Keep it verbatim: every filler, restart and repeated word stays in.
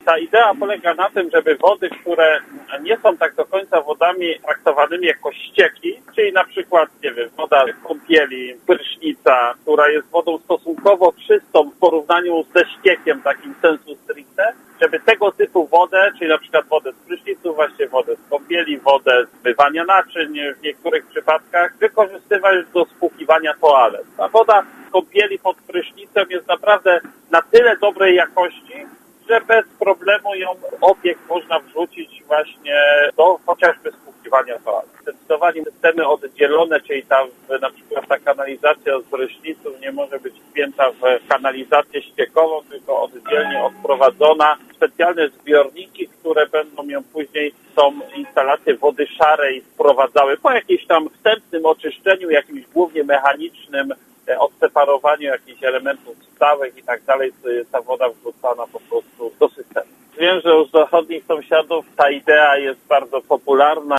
Ta idea polega na tym, żeby wody, które nie są tak do końca wodami traktowanymi jako ścieki, czyli na przykład, nie wiem, woda z kąpieli, prysznica, która jest wodą stosunkowo czystą w porównaniu ze ściekiem takim sensu stricte, żeby tego typu wodę, czyli na przykład wodę z prysznicu, właśnie wodę z kąpieli, wodę z mywania naczyń w niektórych przypadkach, wykorzystywać do spłukiwania toalet. Ta woda z kąpieli pod prysznicem jest naprawdę na tyle dobrej jakości, że bez problemu ją w obieg można wrzucić właśnie do chociażby spłukiwania toalet. Zdecydowanie systemy oddzielone, czyli ta na przykład ta kanalizacja z prysznicu nie może być wpięta w kanalizację ściekową, tylko oddzielnie odprowadzona. Specjalne zbiorniki, które będą ją później tą instalację wody szarej wprowadzały po jakimś tam wstępnym oczyszczeniu, jakimś głównie mechanicznym, odseparowaniu jakichś elementów stałych i tak dalej, ta woda wrzucana po prostu do systemu. Wiem, że u zachodnich sąsiadów ta idea jest bardzo popularna.